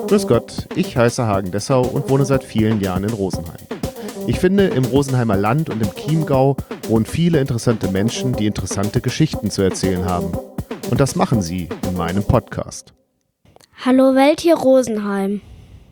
Grüß Gott, ich heiße Hagen Dessau und wohne seit vielen Jahren in Rosenheim. Ich finde, im Rosenheimer Land und im Chiemgau wohnen viele interessante Menschen, die interessante Geschichten zu erzählen haben. Und das machen sie in meinem Podcast. Hallo Welt, hier Rosenheim.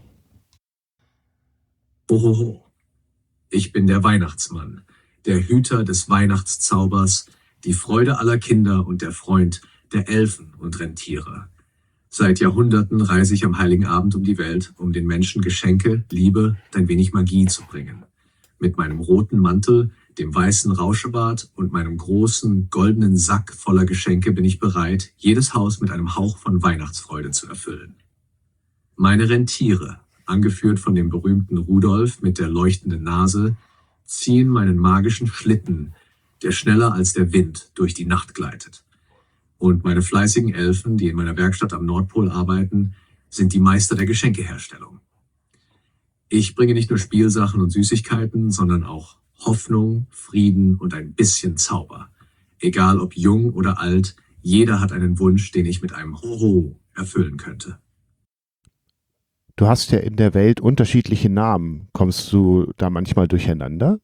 Ohoho. Ich bin der Weihnachtsmann, der Hüter des Weihnachtszaubers, die Freude aller Kinder und der Freund der Elfen und Rentiere. Seit Jahrhunderten reise ich am Heiligen Abend um die Welt, um den Menschen Geschenke, Liebe und ein wenig Magie zu bringen. Mit meinem roten Mantel, dem weißen Rauschebart und meinem großen goldenen Sack voller Geschenke bin ich bereit, jedes Haus mit einem Hauch von Weihnachtsfreude zu erfüllen. Meine Rentiere, angeführt von dem berühmten Rudolf mit der leuchtenden Nase, ziehen meinen magischen Schlitten, der schneller als der Wind durch die Nacht gleitet. Und meine fleißigen Elfen, die in meiner Werkstatt am Nordpol arbeiten, sind die Meister der Geschenkeherstellung. Ich bringe nicht nur Spielsachen und Süßigkeiten, sondern auch Hoffnung, Frieden und ein bisschen Zauber. Egal ob jung oder alt, jeder hat einen Wunsch, den ich mit einem Ho-Ho erfüllen könnte. Du hast ja in der Welt unterschiedliche Namen. Kommst du da manchmal durcheinander?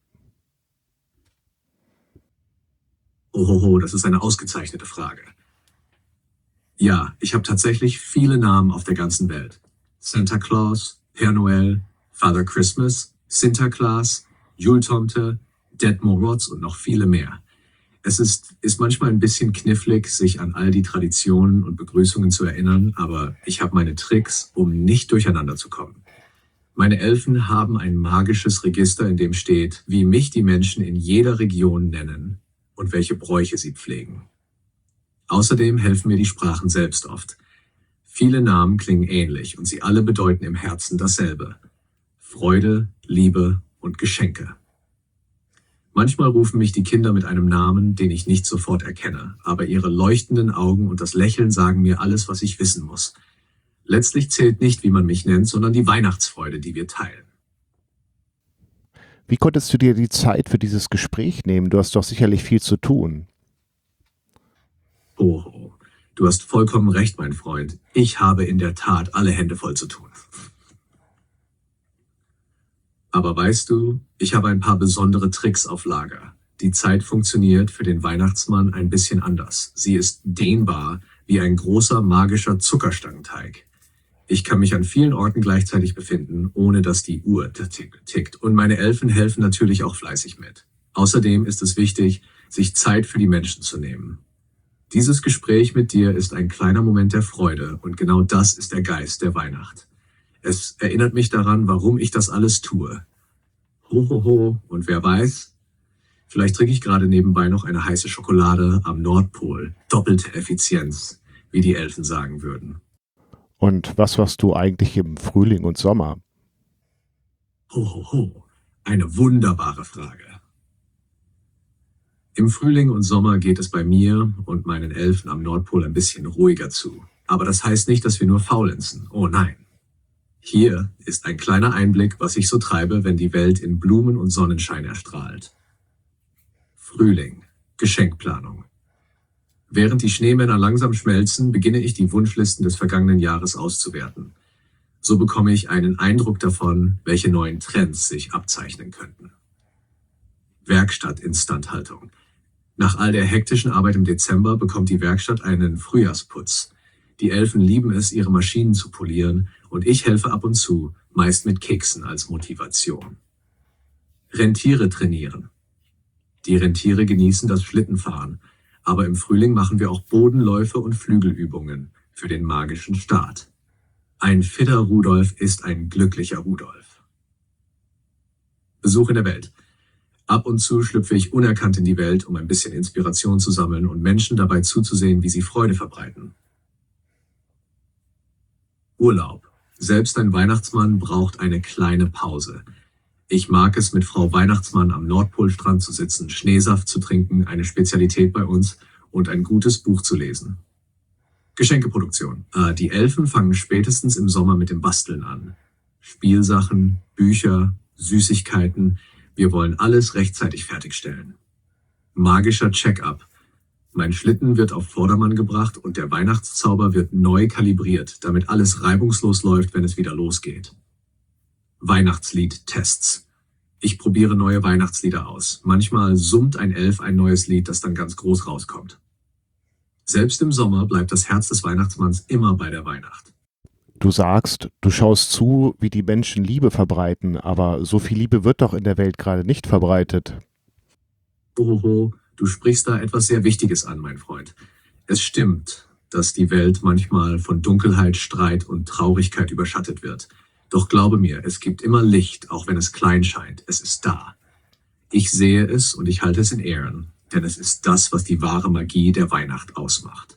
Ohoho, das ist eine ausgezeichnete Frage. Ja, ich habe tatsächlich viele Namen auf der ganzen Welt. Santa Claus, Père Noël, Father Christmas, Sinterklaas, Jultomte, Detmar Rotz und noch viele mehr. Es ist manchmal ein bisschen knifflig, sich an all die Traditionen und Begrüßungen zu erinnern, aber ich habe meine Tricks, um nicht durcheinander zu kommen. Meine Elfen haben ein magisches Register, in dem steht, wie mich die Menschen in jeder Region nennen und welche Bräuche sie pflegen. Außerdem helfen mir die Sprachen selbst oft. Viele Namen klingen ähnlich und sie alle bedeuten im Herzen dasselbe: Freude, Liebe und Geschenke. Manchmal rufen mich die Kinder mit einem Namen, den ich nicht sofort erkenne, aber ihre leuchtenden Augen und das Lächeln sagen mir alles, was ich wissen muss. Letztlich zählt nicht, wie man mich nennt, sondern die Weihnachtsfreude, die wir teilen. Wie konntest du dir die Zeit für dieses Gespräch nehmen? Du hast doch sicherlich viel zu tun. Oh, du hast vollkommen recht, mein Freund. Ich habe in der Tat alle Hände voll zu tun. Aber weißt du, ich habe ein paar besondere Tricks auf Lager. Die Zeit funktioniert für den Weihnachtsmann ein bisschen anders. Sie ist dehnbar wie ein großer magischer Zuckerstangenteig. Ich kann mich an vielen Orten gleichzeitig befinden, ohne dass die Uhr tickt. Und meine Elfen helfen natürlich auch fleißig mit. Außerdem ist es wichtig, sich Zeit für die Menschen zu nehmen. Dieses Gespräch mit dir ist ein kleiner Moment der Freude und genau das ist der Geist der Weihnacht. Es erinnert mich daran, warum ich das alles tue. Hohoho, und wer weiß, vielleicht trinke ich gerade nebenbei noch eine heiße Schokolade am Nordpol. Doppelte Effizienz, wie die Elfen sagen würden. Und was machst du eigentlich im Frühling und Sommer? Hohoho, eine wunderbare Frage. Im Frühling und Sommer geht es bei mir und meinen Elfen am Nordpol ein bisschen ruhiger zu. Aber das heißt nicht, dass wir nur faulenzen. Oh nein. Hier ist ein kleiner Einblick, was ich so treibe, wenn die Welt in Blumen und Sonnenschein erstrahlt. Frühling, Geschenkplanung. Während die Schneemänner langsam schmelzen, beginne ich die Wunschlisten des vergangenen Jahres auszuwerten. So bekomme ich einen Eindruck davon, welche neuen Trends sich abzeichnen könnten. Werkstattinstandhaltung. Nach all der hektischen Arbeit im Dezember bekommt die Werkstatt einen Frühjahrsputz. Die Elfen lieben es, ihre Maschinen zu polieren, und ich helfe ab und zu, meist mit Keksen als Motivation. Rentiere trainieren. Die Rentiere genießen das Schlittenfahren, aber im Frühling machen wir auch Bodenläufe und Flügelübungen für den magischen Start. Ein fitter Rudolf ist ein glücklicher Rudolf. Besuch in der Welt. Ab und zu schlüpfe ich unerkannt in die Welt, um ein bisschen Inspiration zu sammeln und Menschen dabei zuzusehen, wie sie Freude verbreiten. Urlaub. Selbst ein Weihnachtsmann braucht eine kleine Pause. Ich mag es, mit Frau Weihnachtsmann am Nordpolstrand zu sitzen, Schneesaft zu trinken, eine Spezialität bei uns, und ein gutes Buch zu lesen. Geschenkeproduktion. Die Elfen fangen spätestens im Sommer mit dem Basteln an. Spielsachen, Bücher, Süßigkeiten. Wir wollen alles rechtzeitig fertigstellen. Magischer Check-up. Mein Schlitten wird auf Vordermann gebracht und der Weihnachtszauber wird neu kalibriert, damit alles reibungslos läuft, wenn es wieder losgeht. Weihnachtslied-Tests. Ich probiere neue Weihnachtslieder aus. Manchmal summt ein Elf ein neues Lied, das dann ganz groß rauskommt. Selbst im Sommer bleibt das Herz des Weihnachtsmanns immer bei der Weihnacht. Du sagst, du schaust zu, wie die Menschen Liebe verbreiten, aber so viel Liebe wird doch in der Welt gerade nicht verbreitet. Ohoho, du sprichst da etwas sehr Wichtiges an, mein Freund. Es stimmt, dass die Welt manchmal von Dunkelheit, Streit und Traurigkeit überschattet wird. Doch glaube mir, es gibt immer Licht, auch wenn es klein scheint. Es ist da. Ich sehe es und ich halte es in Ehren, denn es ist das, was die wahre Magie der Weihnacht ausmacht.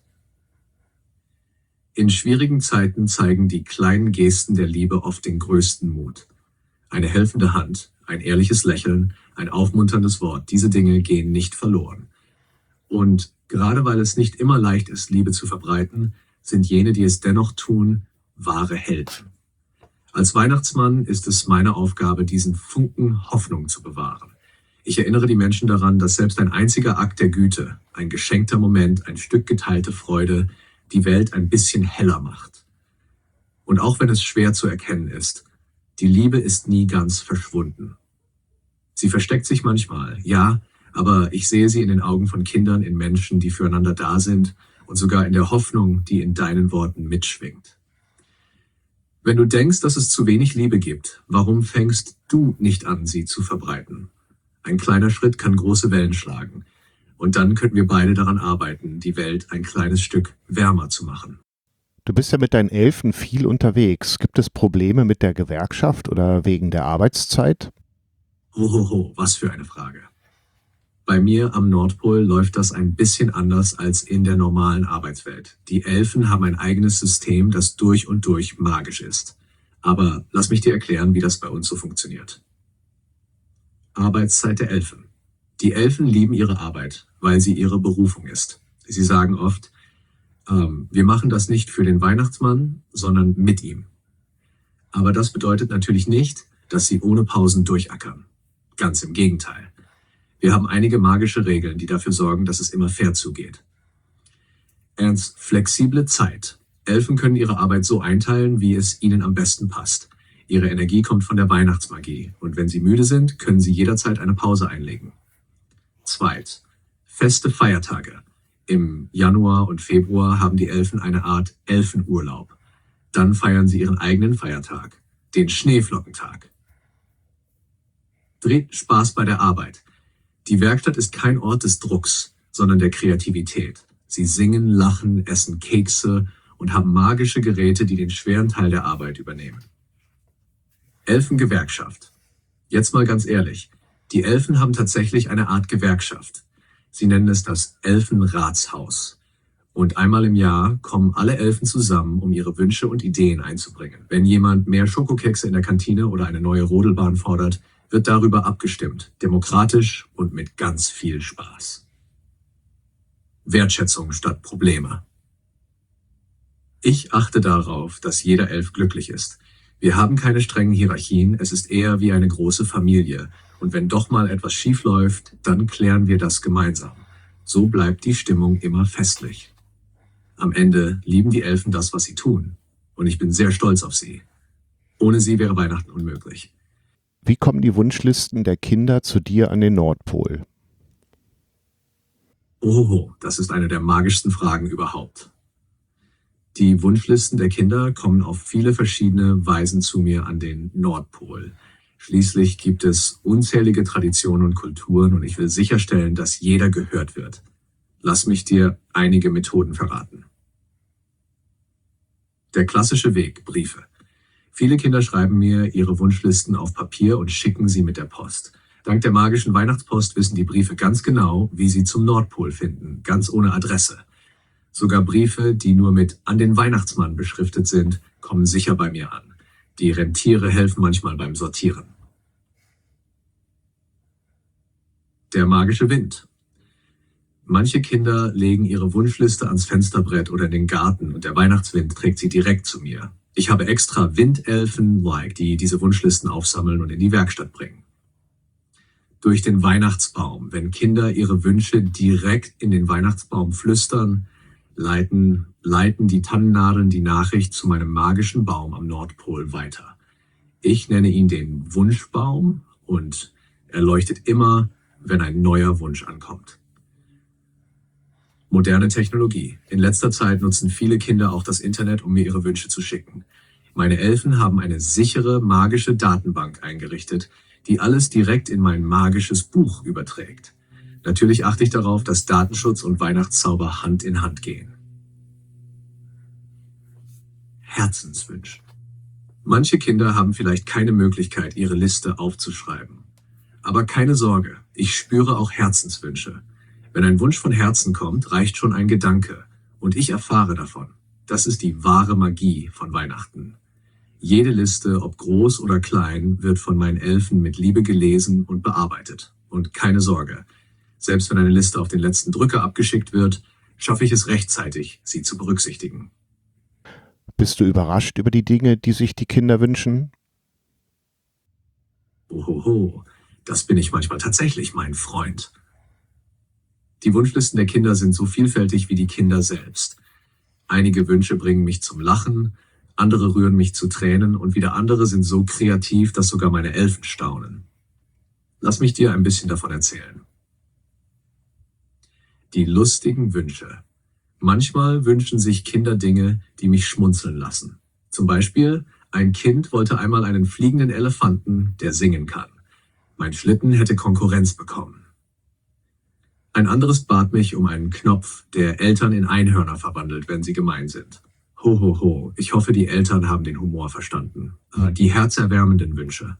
In schwierigen Zeiten zeigen die kleinen Gesten der Liebe oft den größten Mut. Eine helfende Hand, ein ehrliches Lächeln, ein aufmunterndes Wort, diese Dinge gehen nicht verloren. Und gerade weil es nicht immer leicht ist, Liebe zu verbreiten, sind jene, die es dennoch tun, wahre Helden. Als Weihnachtsmann ist es meine Aufgabe, diesen Funken Hoffnung zu bewahren. Ich erinnere die Menschen daran, dass selbst ein einziger Akt der Güte, ein geschenkter Moment, ein Stück geteilte Freude, die Welt ein bisschen heller macht. Und auch wenn es schwer zu erkennen ist, die Liebe ist nie ganz verschwunden. Sie versteckt sich manchmal, ja, aber ich sehe sie in den Augen von Kindern, in Menschen, die füreinander da sind und sogar in der Hoffnung, die in deinen Worten mitschwingt. Wenn du denkst, dass es zu wenig Liebe gibt, warum fängst du nicht an, sie zu verbreiten? Ein kleiner Schritt kann große Wellen schlagen. Und dann könnten wir beide daran arbeiten, die Welt ein kleines Stück wärmer zu machen. Du bist ja mit deinen Elfen viel unterwegs. Gibt es Probleme mit der Gewerkschaft oder wegen der Arbeitszeit? Hohoho, was für eine Frage. Bei mir am Nordpol läuft das ein bisschen anders als in der normalen Arbeitswelt. Die Elfen haben ein eigenes System, das durch und durch magisch ist. Aber lass mich dir erklären, wie das bei uns so funktioniert. Arbeitszeit der Elfen. Die Elfen lieben ihre Arbeit, weil sie ihre Berufung ist. Sie sagen oft, wir machen das nicht für den Weihnachtsmann, sondern mit ihm. Aber das bedeutet natürlich nicht, dass sie ohne Pausen durchackern. Ganz im Gegenteil. Wir haben einige magische Regeln, die dafür sorgen, dass es immer fair zugeht. Ernst, flexible Zeit. Elfen können ihre Arbeit so einteilen, wie es ihnen am besten passt. Ihre Energie kommt von der Weihnachtsmagie und wenn sie müde sind, können sie jederzeit eine Pause einlegen. Zweit, feste Feiertage. Im Januar und Februar haben die Elfen eine Art Elfenurlaub. Dann feiern sie ihren eigenen Feiertag, den Schneeflockentag. Dritt, Spaß bei der Arbeit. Die Werkstatt ist kein Ort des Drucks, sondern der Kreativität. Sie singen, lachen, essen Kekse und haben magische Geräte, die den schweren Teil der Arbeit übernehmen. Elfengewerkschaft. Jetzt mal ganz ehrlich, die Elfen haben tatsächlich eine Art Gewerkschaft. Sie nennen es das Elfenratshaus. Und einmal im Jahr kommen alle Elfen zusammen, um ihre Wünsche und Ideen einzubringen. Wenn jemand mehr Schokokekse in der Kantine oder eine neue Rodelbahn fordert, wird darüber abgestimmt, demokratisch und mit ganz viel Spaß. Wertschätzung statt Probleme. Ich achte darauf, dass jeder Elf glücklich ist. Wir haben keine strengen Hierarchien, es ist eher wie eine große Familie. Und wenn doch mal etwas schief läuft, dann klären wir das gemeinsam. So bleibt die Stimmung immer festlich. Am Ende lieben die Elfen das, was sie tun. Und ich bin sehr stolz auf sie. Ohne sie wäre Weihnachten unmöglich. Wie kommen die Wunschlisten der Kinder zu dir an den Nordpol? Oho, das ist eine der magischsten Fragen überhaupt. Die Wunschlisten der Kinder kommen auf viele verschiedene Weisen zu mir an den Nordpol. Schließlich gibt es unzählige Traditionen und Kulturen und ich will sicherstellen, dass jeder gehört wird. Lass mich dir einige Methoden verraten. Der klassische Weg, Briefe. Viele Kinder schreiben mir ihre Wunschlisten auf Papier und schicken sie mit der Post. Dank der magischen Weihnachtspost wissen die Briefe ganz genau, wie sie zum Nordpol finden, ganz ohne Adresse. Sogar Briefe, die nur mit »An den Weihnachtsmann« beschriftet sind, kommen sicher bei mir an. Die Rentiere helfen manchmal beim Sortieren. Der magische Wind. Manche Kinder legen ihre Wunschliste ans Fensterbrett oder in den Garten und der Weihnachtswind trägt sie direkt zu mir. Ich habe extra Windelfen, die diese Wunschlisten aufsammeln und in die Werkstatt bringen. durch den Weihnachtsbaum. Wenn Kinder ihre Wünsche direkt in den Weihnachtsbaum flüstern, leiten die Tannennadeln die Nachricht zu meinem magischen Baum am Nordpol weiter. Ich nenne ihn den Wunschbaum und er leuchtet immer, wenn ein neuer Wunsch ankommt. Moderne Technologie. In letzter Zeit nutzen viele Kinder auch das Internet, um mir ihre Wünsche zu schicken. Meine Elfen haben eine sichere, magische Datenbank eingerichtet, die alles direkt in mein magisches Buch überträgt. Natürlich achte ich darauf, dass Datenschutz und Weihnachtszauber Hand in Hand gehen. Herzenswünsche. Manche Kinder haben vielleicht keine Möglichkeit, ihre Liste aufzuschreiben. Aber keine Sorge, ich spüre auch Herzenswünsche. Wenn ein Wunsch von Herzen kommt, reicht schon ein Gedanke und ich erfahre davon. Das ist die wahre Magie von Weihnachten. Jede Liste, ob groß oder klein, wird von meinen Elfen mit Liebe gelesen und bearbeitet. Und keine Sorge, selbst wenn eine Liste auf den letzten Drücker abgeschickt wird, schaffe ich es rechtzeitig, sie zu berücksichtigen. Bist du überrascht über die Dinge, die sich die Kinder wünschen? Ohoho, das bin ich manchmal tatsächlich, mein Freund. Die Wunschlisten der Kinder sind so vielfältig wie die Kinder selbst. Einige Wünsche bringen mich zum Lachen, andere rühren mich zu Tränen und wieder andere sind so kreativ, dass sogar meine Elfen staunen. Lass mich dir ein bisschen davon erzählen. Die lustigen Wünsche. Manchmal wünschen sich Kinder Dinge, die mich schmunzeln lassen. Zum Beispiel, ein Kind wollte einmal einen fliegenden Elefanten, der singen kann. Mein Schlitten hätte Konkurrenz bekommen. Ein anderes bat mich um einen Knopf, der Eltern in Einhörner verwandelt, wenn sie gemein sind. Ho, ho, ho. Ich hoffe, die Eltern haben den Humor verstanden. Die herzerwärmenden Wünsche.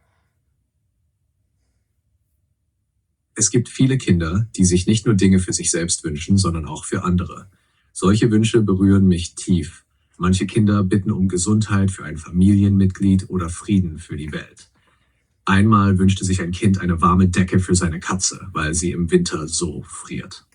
Es gibt viele Kinder, die sich nicht nur Dinge für sich selbst wünschen, sondern auch für andere. Solche Wünsche berühren mich tief. Manche Kinder bitten um Gesundheit für ein Familienmitglied oder Frieden für die Welt. Einmal wünschte sich ein Kind eine warme Decke für seine Katze, weil sie im Winter so friert.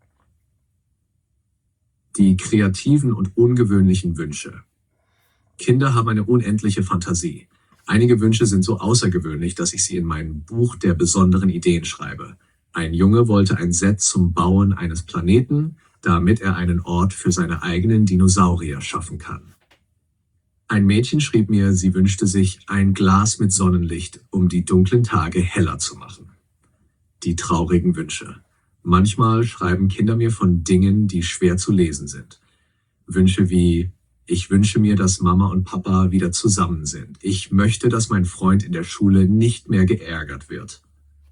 Die kreativen und ungewöhnlichen Wünsche. Kinder haben eine unendliche Fantasie. Einige Wünsche sind so außergewöhnlich, dass ich sie in mein Buch der besonderen Ideen schreibe. Ein Junge wollte ein Set zum Bauen eines Planeten, damit er einen Ort für seine eigenen Dinosaurier schaffen kann. Ein Mädchen schrieb mir, sie wünschte sich ein Glas mit Sonnenlicht, um die dunklen Tage heller zu machen. Die traurigen Wünsche. Manchmal schreiben Kinder mir von Dingen, die schwer zu lesen sind. Wünsche wie: Ich wünsche mir, dass Mama und Papa wieder zusammen sind. Ich möchte, dass mein Freund in der Schule nicht mehr geärgert wird.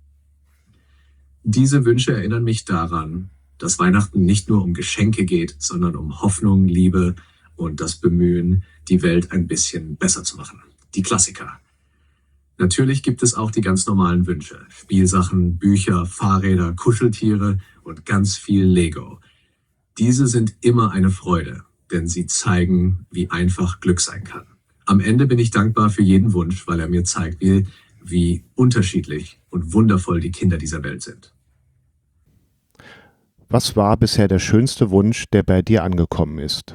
Diese Wünsche erinnern mich daran, dass Weihnachten nicht nur um Geschenke geht, sondern um Hoffnung, Liebe und das Bemühen, die Welt ein bisschen besser zu machen. Die Klassiker. Natürlich gibt es auch die ganz normalen Wünsche. Spielsachen, Bücher, Fahrräder, Kuscheltiere und ganz viel Lego. Diese sind immer eine Freude, denn sie zeigen, wie einfach Glück sein kann. Am Ende bin ich dankbar für jeden Wunsch, weil er mir zeigt, wie unterschiedlich und wundervoll die Kinder dieser Welt sind. Was war bisher der schönste Wunsch, der bei dir angekommen ist?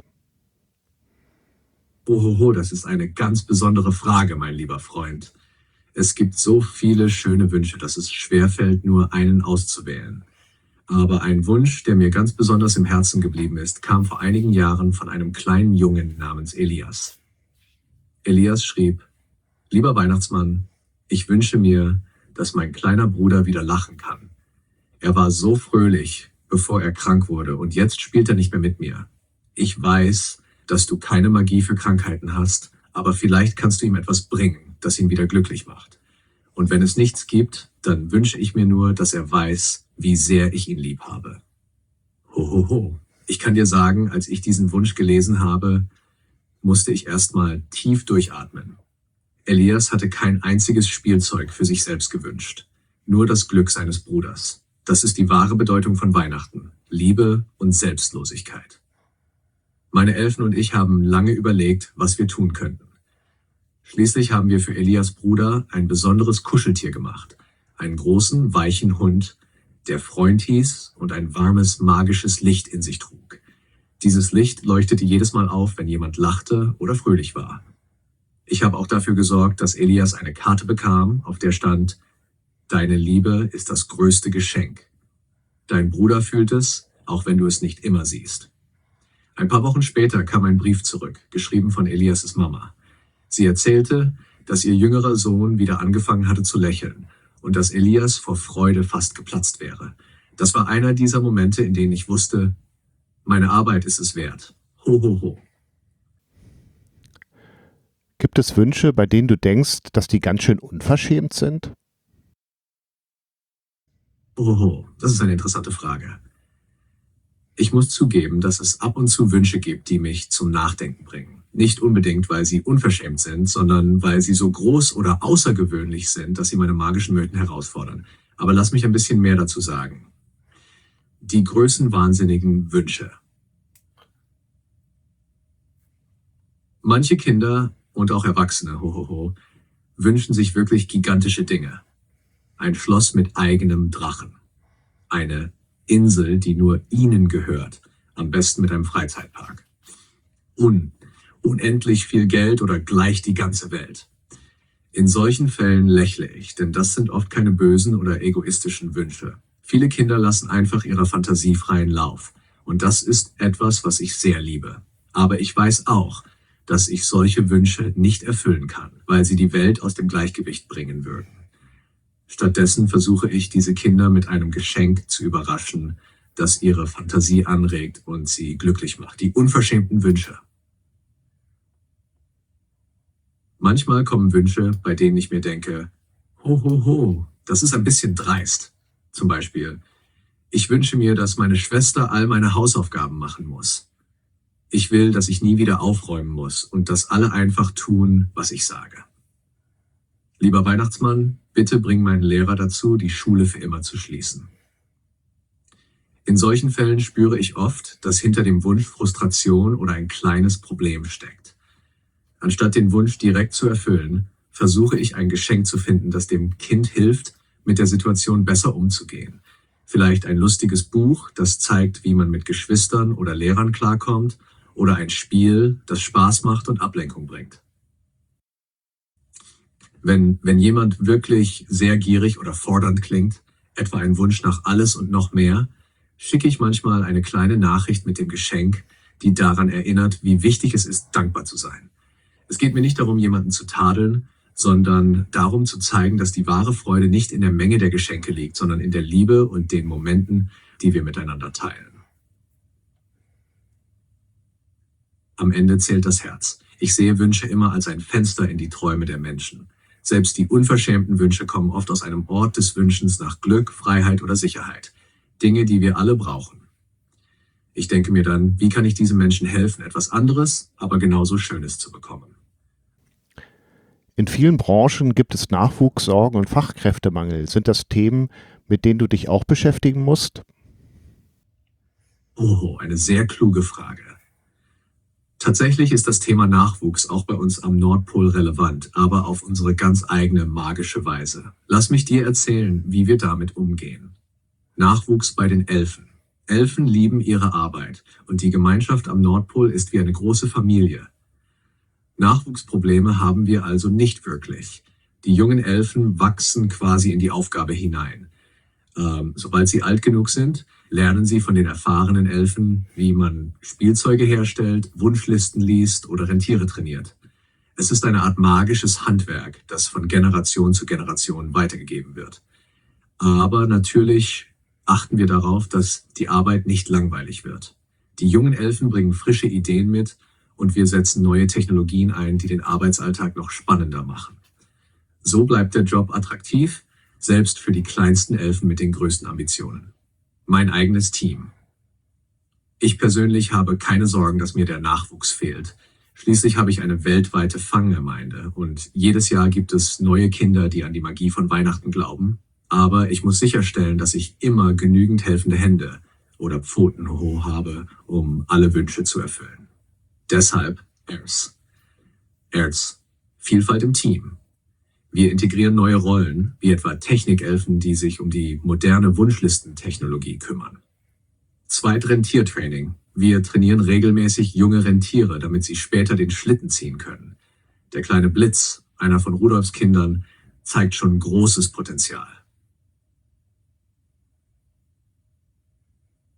Ohoho, das ist eine ganz besondere Frage, mein lieber Freund. Es gibt so viele schöne Wünsche, dass es schwerfällt, nur einen auszuwählen. Aber ein Wunsch, der mir ganz besonders im Herzen geblieben ist, kam vor einigen Jahren von einem kleinen Jungen namens Elias. Elias schrieb: Lieber Weihnachtsmann, ich wünsche mir, dass mein kleiner Bruder wieder lachen kann. Er war so fröhlich, bevor er krank wurde, und jetzt spielt er nicht mehr mit mir. Ich weiß, dass du keine Magie für Krankheiten hast, aber vielleicht kannst du ihm etwas bringen, das ihn wieder glücklich macht. Und wenn es nichts gibt, dann wünsche ich mir nur, dass er weiß, wie sehr ich ihn lieb habe. Hohoho. Ich kann dir sagen, als ich diesen Wunsch gelesen habe, musste ich erstmal tief durchatmen. Elias hatte kein einziges Spielzeug für sich selbst gewünscht. Nur das Glück seines Bruders. Das ist die wahre Bedeutung von Weihnachten. Liebe und Selbstlosigkeit. Meine Elfen und ich haben lange überlegt, was wir tun könnten. Schließlich haben wir für Elias Bruder ein besonderes Kuscheltier gemacht. Einen großen, weichen Hund, der Freund hieß und ein warmes, magisches Licht in sich trug. Dieses Licht leuchtete jedes Mal auf, wenn jemand lachte oder fröhlich war. Ich habe auch dafür gesorgt, dass Elias eine Karte bekam, auf der stand: Deine Liebe ist das größte Geschenk. Dein Bruder fühlt es, auch wenn du es nicht immer siehst. Ein paar Wochen später kam ein Brief zurück, geschrieben von Elias' Mama. Sie erzählte, dass ihr jüngerer Sohn wieder angefangen hatte zu lächeln und dass Elias vor Freude fast geplatzt wäre. Das war einer dieser Momente, in denen ich wusste, meine Arbeit ist es wert. Ho, ho, ho. Gibt es Wünsche, bei denen du denkst, dass die ganz schön unverschämt sind? Ho, ho, das ist eine interessante Frage. Ich muss zugeben, dass es ab und zu Wünsche gibt, die mich zum Nachdenken bringen. Nicht unbedingt, weil sie unverschämt sind, sondern weil sie so groß oder außergewöhnlich sind, dass sie meine magischen Mythen herausfordern. Aber lass mich ein bisschen mehr dazu sagen. Die größenwahnsinnigen Wünsche. Manche Kinder und auch Erwachsene, hohoho, wünschen sich wirklich gigantische Dinge. Ein Schloss mit eigenem Drachen. Eine Insel, die nur ihnen gehört, am besten mit einem Freizeitpark. Unendlich viel Geld oder gleich die ganze Welt. In solchen Fällen lächle ich, denn das sind oft keine bösen oder egoistischen Wünsche. Viele Kinder lassen einfach ihrer Fantasie freien Lauf. Und das ist etwas, was ich sehr liebe. Aber ich weiß auch, dass ich solche Wünsche nicht erfüllen kann, weil sie die Welt aus dem Gleichgewicht bringen würden. Stattdessen versuche ich, diese Kinder mit einem Geschenk zu überraschen, das ihre Fantasie anregt und sie glücklich macht. Die unverschämten Wünsche. Manchmal kommen Wünsche, bei denen ich mir denke, ho, ho, ho, das ist ein bisschen dreist. Zum Beispiel, ich wünsche mir, dass meine Schwester all meine Hausaufgaben machen muss. Ich will, dass ich nie wieder aufräumen muss und dass alle einfach tun, was ich sage. Lieber Weihnachtsmann, bitte bring meinen Lehrer dazu, die Schule für immer zu schließen. In solchen Fällen spüre ich oft, dass hinter dem Wunsch Frustration oder ein kleines Problem steckt. Anstatt den Wunsch direkt zu erfüllen, versuche ich ein Geschenk zu finden, das dem Kind hilft, mit der Situation besser umzugehen. Vielleicht ein lustiges Buch, das zeigt, wie man mit Geschwistern oder Lehrern klarkommt, oder ein Spiel, das Spaß macht und Ablenkung bringt. Wenn jemand wirklich sehr gierig oder fordernd klingt, etwa ein Wunsch nach alles und noch mehr, schicke ich manchmal eine kleine Nachricht mit dem Geschenk, die daran erinnert, wie wichtig es ist, dankbar zu sein. Es geht mir nicht darum, jemanden zu tadeln, sondern darum zu zeigen, dass die wahre Freude nicht in der Menge der Geschenke liegt, sondern in der Liebe und den Momenten, die wir miteinander teilen. Am Ende zählt das Herz. Ich sehe Wünsche immer als ein Fenster in die Träume der Menschen. Selbst die unverschämten Wünsche kommen oft aus einem Ort des Wünschens nach Glück, Freiheit oder Sicherheit. Dinge, die wir alle brauchen. Ich denke mir dann, wie kann ich diesen Menschen helfen, etwas anderes, aber genauso Schönes zu bekommen? In vielen Branchen gibt es Nachwuchssorgen und Fachkräftemangel. Sind das Themen, mit denen du dich auch beschäftigen musst? Oh, eine sehr kluge Frage. Tatsächlich ist das Thema Nachwuchs auch bei uns am Nordpol relevant, aber auf unsere ganz eigene magische Weise. Lass mich dir erzählen, wie wir damit umgehen. Nachwuchs bei den Elfen. Elfen lieben ihre Arbeit und die Gemeinschaft am Nordpol ist wie eine große Familie. Nachwuchsprobleme haben wir also nicht wirklich. Die jungen Elfen wachsen quasi in die Aufgabe hinein. Sobald sie alt genug sind, lernen sie von den erfahrenen Elfen, wie man Spielzeuge herstellt, Wunschlisten liest oder Rentiere trainiert. Es ist eine Art magisches Handwerk, das von Generation zu Generation weitergegeben wird. Aber natürlich achten wir darauf, dass die Arbeit nicht langweilig wird. Die jungen Elfen bringen frische Ideen mit und wir setzen neue Technologien ein, die den Arbeitsalltag noch spannender machen. So bleibt der Job attraktiv, selbst für die kleinsten Elfen mit den größten Ambitionen. Mein eigenes Team. Ich persönlich habe keine Sorgen, dass mir der Nachwuchs fehlt. Schließlich habe ich eine weltweite Fanggemeinde und jedes Jahr gibt es neue Kinder, die an die Magie von Weihnachten glauben. Aber ich muss sicherstellen, dass ich immer genügend helfende Hände oder Pfoten hoch habe, um alle Wünsche zu erfüllen. Deshalb ERZ. Vielfalt im Team. Wir integrieren neue Rollen, wie etwa Technikelfen, die sich um die moderne Wunschlistentechnologie kümmern. Zweitrentiertraining. Wir trainieren regelmäßig junge Rentiere, damit sie später den Schlitten ziehen können. Der kleine Blitz, einer von Rudolfs Kindern, zeigt schon großes Potenzial.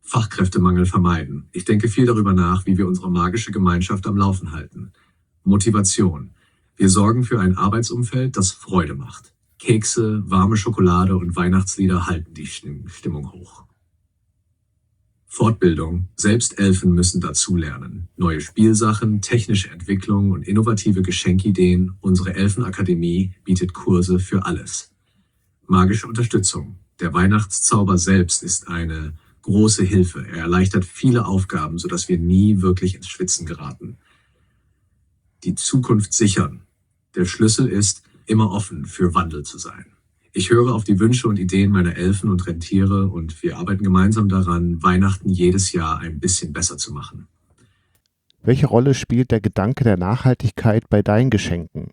Fachkräftemangel vermeiden. Ich denke viel darüber nach, wie wir unsere magische Gemeinschaft am Laufen halten. Motivation. Wir sorgen für ein Arbeitsumfeld, das Freude macht. Kekse, warme Schokolade und Weihnachtslieder halten die Stimmung hoch. Fortbildung. Selbst Elfen müssen dazulernen. Neue Spielsachen, technische Entwicklung und innovative Geschenkideen. Unsere Elfenakademie bietet Kurse für alles. Magische Unterstützung. Der Weihnachtszauber selbst ist eine große Hilfe. Er erleichtert viele Aufgaben, sodass wir nie wirklich ins Schwitzen geraten. Die Zukunft sichern. Der Schlüssel ist, immer offen für Wandel zu sein. Ich höre auf die Wünsche und Ideen meiner Elfen und Rentiere und wir arbeiten gemeinsam daran, Weihnachten jedes Jahr ein bisschen besser zu machen. Welche Rolle spielt der Gedanke der Nachhaltigkeit bei deinen Geschenken?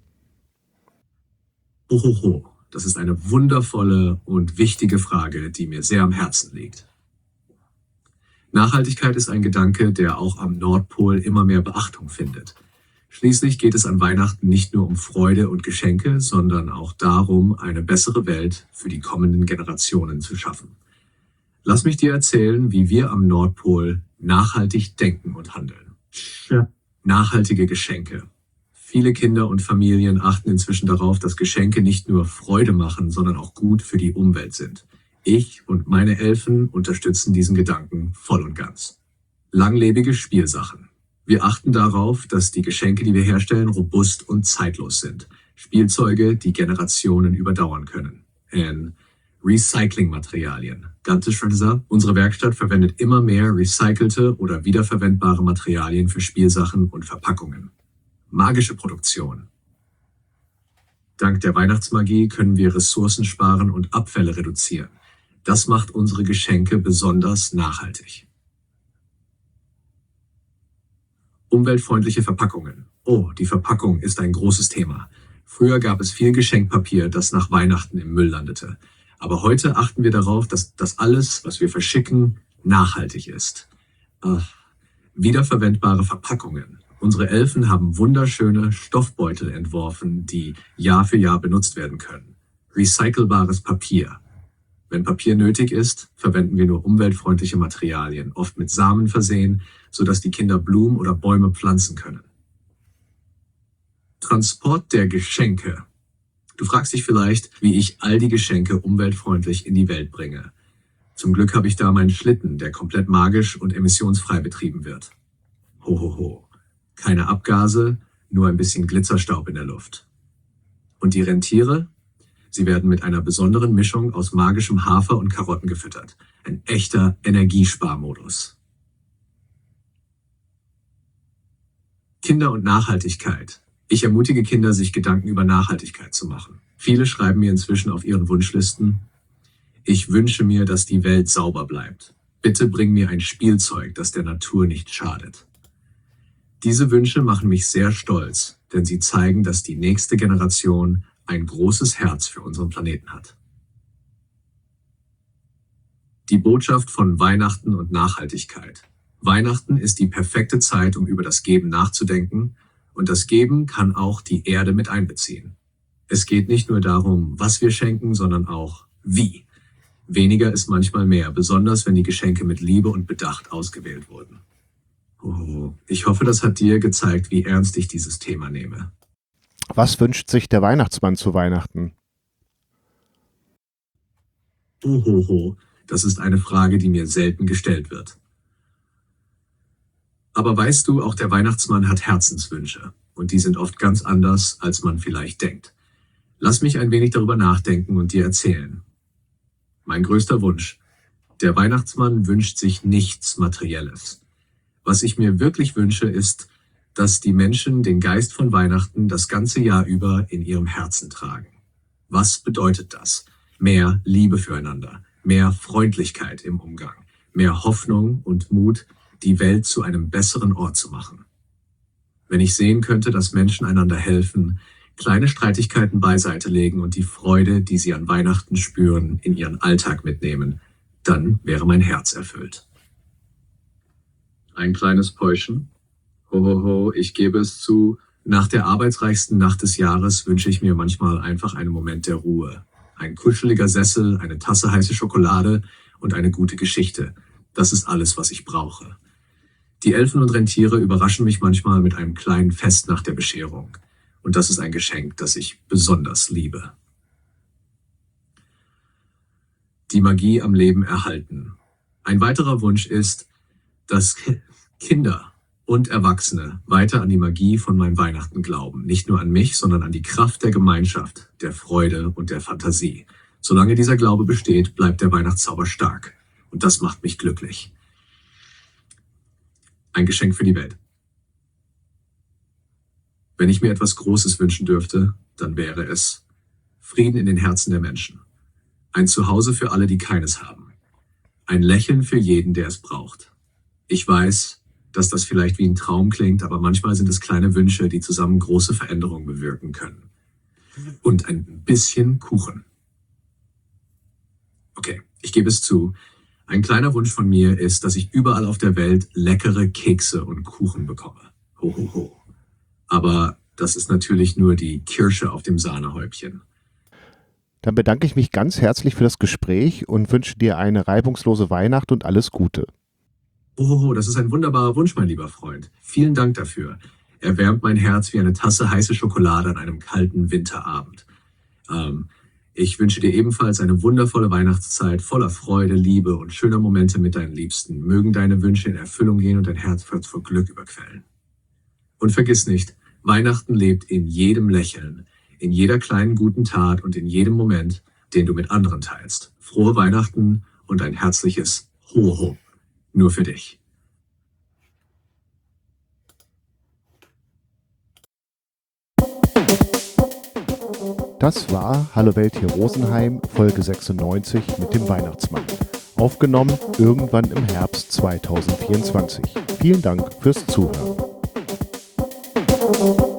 Hohoho, das ist eine wundervolle und wichtige Frage, die mir sehr am Herzen liegt. Nachhaltigkeit ist ein Gedanke, der auch am Nordpol immer mehr Beachtung findet. Schließlich geht es an Weihnachten nicht nur um Freude und Geschenke, sondern auch darum, eine bessere Welt für die kommenden Generationen zu schaffen. Lass mich dir erzählen, wie wir am Nordpol nachhaltig denken und handeln. Nachhaltige Geschenke. Viele Kinder und Familien achten inzwischen darauf, dass Geschenke nicht nur Freude machen, sondern auch gut für die Umwelt sind. Ich und meine Elfen unterstützen diesen Gedanken voll und ganz. Langlebige Spielsachen. Wir achten darauf, dass die Geschenke, die wir herstellen, robust und zeitlos sind. Spielzeuge, die Generationen überdauern können. Recyclingmaterialien. Unsere Werkstatt verwendet immer mehr recycelte oder wiederverwendbare Materialien für Spielsachen und Verpackungen. Magische Produktion. Dank der Weihnachtsmagie können wir Ressourcen sparen und Abfälle reduzieren. Das macht unsere Geschenke besonders nachhaltig. Umweltfreundliche Verpackungen. Oh, die Verpackung ist ein großes Thema. Früher gab es viel Geschenkpapier, das nach Weihnachten im Müll landete. Aber heute achten wir darauf, dass das alles, was wir verschicken, nachhaltig ist. Wiederverwendbare Verpackungen. Unsere Elfen haben wunderschöne Stoffbeutel entworfen, die Jahr für Jahr benutzt werden können. Recycelbares Papier. Wenn Papier nötig ist, verwenden wir nur umweltfreundliche Materialien, oft mit Samen versehen, sodass die Kinder Blumen oder Bäume pflanzen können. Transport der Geschenke. Du fragst dich vielleicht, wie ich all die Geschenke umweltfreundlich in die Welt bringe. Zum Glück habe ich da meinen Schlitten, der komplett magisch und emissionsfrei betrieben wird. Hohoho. Keine Abgase, nur ein bisschen Glitzerstaub in der Luft. Und die Rentiere? Sie werden mit einer besonderen Mischung aus magischem Hafer und Karotten gefüttert. Ein echter Energiesparmodus. Kinder und Nachhaltigkeit. Ich ermutige Kinder, sich Gedanken über Nachhaltigkeit zu machen. Viele schreiben mir inzwischen auf ihren Wunschlisten: Ich wünsche mir, dass die Welt sauber bleibt. Bitte bring mir ein Spielzeug, das der Natur nicht schadet. Diese Wünsche machen mich sehr stolz, denn sie zeigen, dass die nächste Generation ein großes Herz für unseren Planeten hat. Die Botschaft von Weihnachten und Nachhaltigkeit. Weihnachten ist die perfekte Zeit, um über das Geben nachzudenken, und das Geben kann auch die Erde mit einbeziehen. Es geht nicht nur darum, was wir schenken, sondern auch wie. Weniger ist manchmal mehr, besonders wenn die Geschenke mit Liebe und Bedacht ausgewählt wurden. Oh, ich hoffe, das hat dir gezeigt, wie ernst ich dieses Thema nehme. Was wünscht sich der Weihnachtsmann zu Weihnachten? Das ist eine Frage, die mir selten gestellt wird. Aber weißt du, auch der Weihnachtsmann hat Herzenswünsche und die sind oft ganz anders, als man vielleicht denkt. Lass mich ein wenig darüber nachdenken und dir erzählen. Mein größter Wunsch: Der Weihnachtsmann wünscht sich nichts Materielles. Was ich mir wirklich wünsche, ist, dass die Menschen den Geist von Weihnachten das ganze Jahr über in ihrem Herzen tragen. Was bedeutet das? Mehr Liebe füreinander, mehr Freundlichkeit im Umgang, mehr Hoffnung und Mut, die Welt zu einem besseren Ort zu machen. Wenn ich sehen könnte, dass Menschen einander helfen, kleine Streitigkeiten beiseite legen und die Freude, die sie an Weihnachten spüren, in ihren Alltag mitnehmen, dann wäre mein Herz erfüllt. Ein kleines Päuschen. Hohoho, ich gebe es zu, nach der arbeitsreichsten Nacht des Jahres wünsche ich mir manchmal einfach einen Moment der Ruhe. Ein kuscheliger Sessel, eine Tasse heiße Schokolade und eine gute Geschichte. Das ist alles, was ich brauche. Die Elfen und Rentiere überraschen mich manchmal mit einem kleinen Fest nach der Bescherung. Und das ist ein Geschenk, das ich besonders liebe. Die Magie am Leben erhalten. Ein weiterer Wunsch ist, dass Kinder und Erwachsene weiter an die Magie von meinem Weihnachten glauben. Nicht nur an mich, sondern an die Kraft der Gemeinschaft, der Freude und der Fantasie. Solange dieser Glaube besteht, bleibt der Weihnachtszauber stark. Und das macht mich glücklich. Ein Geschenk für die Welt. Wenn ich mir etwas Großes wünschen dürfte, dann wäre es Frieden in den Herzen der Menschen. Ein Zuhause für alle, die keines haben. Ein Lächeln für jeden, der es braucht. Ich weiß, dass das vielleicht wie ein Traum klingt, aber manchmal sind es kleine Wünsche, die zusammen große Veränderungen bewirken können. Und ein bisschen Kuchen. Okay, ich gebe es zu. Ein kleiner Wunsch von mir ist, dass ich überall auf der Welt leckere Kekse und Kuchen bekomme. Ho, ho, ho. Aber das ist natürlich nur die Kirsche auf dem Sahnehäubchen. Dann bedanke ich mich ganz herzlich für das Gespräch und wünsche dir eine reibungslose Weihnacht und alles Gute. Oh, das ist ein wunderbarer Wunsch, mein lieber Freund. Vielen Dank dafür. Er wärmt mein Herz wie eine Tasse heiße Schokolade an einem kalten Winterabend. Ich wünsche dir ebenfalls eine wundervolle Weihnachtszeit voller Freude, Liebe und schöner Momente mit deinen Liebsten. Mögen deine Wünsche in Erfüllung gehen und dein Herz vor Glück überquellen. Und vergiss nicht, Weihnachten lebt in jedem Lächeln, in jeder kleinen guten Tat und in jedem Moment, den du mit anderen teilst. Frohe Weihnachten und ein herzliches Ho Ho. Nur für dich. Das war Hallo Welt hier Rosenheim, Folge 96 mit dem Weihnachtsmann. Aufgenommen irgendwann im Herbst 2024. Vielen Dank fürs Zuhören.